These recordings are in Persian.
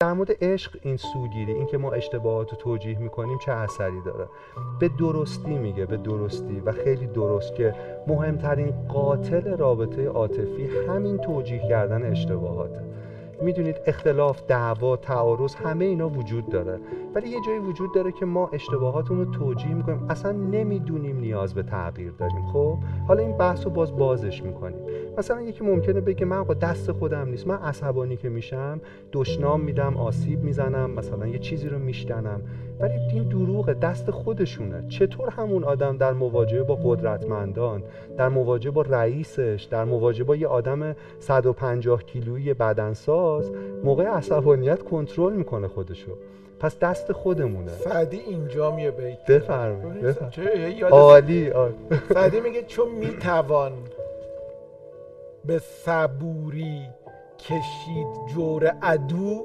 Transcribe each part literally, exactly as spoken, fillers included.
در مورد عشق این سوگیری، این که ما اشتباهات رو توجیه میکنیم چه اثری داره؟ به درستی میگه، به درستی و خیلی درست، که مهمترین قاتل رابطه عاطفی همین توجیه کردن اشتباهاته. میدونید اختلاف، دعوا، تعارض، همه اینا وجود داره، ولی یه جایی وجود داره که ما اشتباهاتمون رو توجیه میکنیم، اصلا نمیدونیم نیاز به تغییر داریم. خب حالا این بحث رو باز بازش میکنیم. مثلا یکی ممکنه بگه من آقا دست خودم نیست، من عصبانی که میشم دشنام میدم، آسیب میزنم، مثلا یه چیزی رو میشکنم، ولی این دروغه، دست خودشونه. چطور همون آدم در مواجهه با قدرتمندان، در مواجهه با رئیسش، در مواجهه با یه آدم صد و پنجاه کیلویی بدنساز موقع عصبانیت کنترل میکنه خودشو؟ پس دست خودمونه. سعدی اینجا میه بیت بفرمایید. عالی عالی. سعدی میگه چون میتوان به صبوری کشید جور عدو،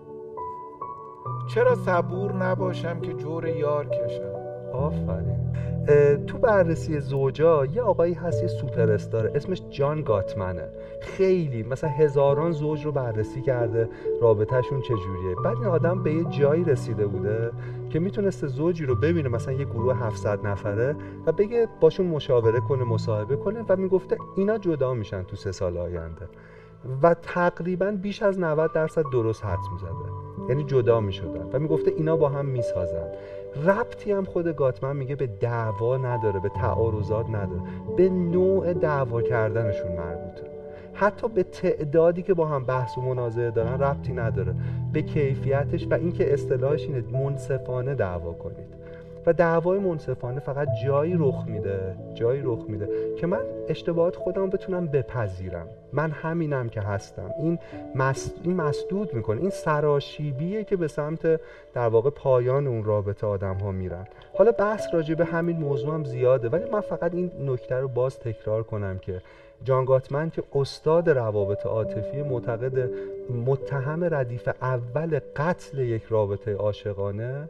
چرا صبور نباشم که جور یار کشم؟ آفرین. تو بررسی زوجا یه آقایی هست، یه سوپر استاره، اسمش جان گاتمنه. خیلی مثلا هزاران زوج رو بررسی کرده، رابطهشون چجوریه. بعد این آدم به یه جایی رسیده بوده که میتونسته زوجی رو ببینه، مثلا یه گروه هفتصد نفره، و بگه باشون مشاوره کنه، مصاحبه کنه، و میگفته اینا جدا میشن تو سه سال آینده، و تقریبا بیش از نود درصد درست حدس میزده، یعنی جدا میشدن، و میگفته اینا با هم میسازن. ربطی هم خود گاتمن میگه به دعوا نداره، به تعارضات نداره، به نوع دعوا کردنشون مربوطه. حتی به تعدادی که با هم بحث و منازعه دارن ربطی نداره، به کیفیتش، و اینکه اصطلاحش اینه منصفانه دعوا کنید. و دعوای منصفانه فقط جایی رخ میده، جایی رخ میده که من اشتباهات خودم بتونم بپذیرم، من همینم که هستم. این مس... این مسدود میکنه، این سراشیبیه که به سمت در واقع پایان اون رابطه آدم ها میرن. حالا بحث راجع به همین موضوع هم زیاده، ولی من فقط این نکته رو باز تکرار کنم که جان گاتمن که استاد روابط عاطفی، معتقد متهم ردیف اول قتل یک رابطه عاشقانه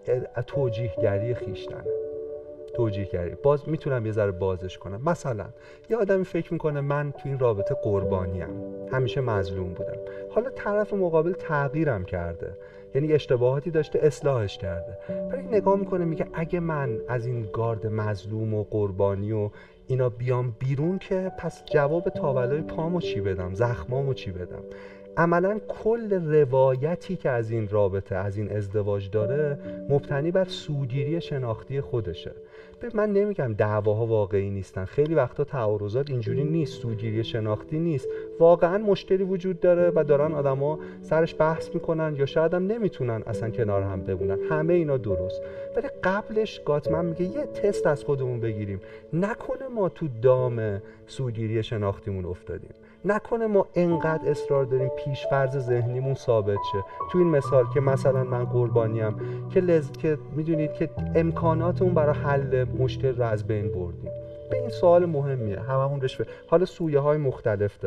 توجیهگری خیشتنه. توجیهگری باز میتونم یه ذره بازش کنم. مثلا یه آدمی فکر میکنه من تو این رابطه قربانیم، همیشه مظلوم بودم. حالا طرف مقابل تغییرم کرده، یعنی اشتباهاتی داشته، اصلاحش کرده، ولی نگاه میکنه میگه اگه من از این گارد مظلوم و قربانی و اینا بیام بیرون، که پس جواب تاولای پامو چی بدم، زخمامو چی بدم؟ عملاً کل روایتی که از این رابطه، از این ازدواج داره، مبتنی بر سوگیری شناختی خودشه. من نمیگم دعواها واقعی نیستن، خیلی وقتا تعارضات اینجوری نیست، سوگیری شناختی نیست، واقعاً مشکلی وجود داره و دارن آدما سرش بحث میکنن، یا شاید هم نمیتونن اصلا کنار هم بمونن. همه اینا درست، ولی قبلش گاتمن میگه یه تست از خودمون بگیریم، نکنه ما تو دام سوگیری شناختیمون افتادیم، نکنه ما انقدر اصرار داریم پیش‌فرض ذهنیمون ثابت شه. تو این مثال که مثلا من قربانیم، که لز... که میدونید که امکاناتمون برای حل مشکل رو از بین بردیم. به این سوال مهمیه، هممون بهش. حالا سویه های مختلف داره.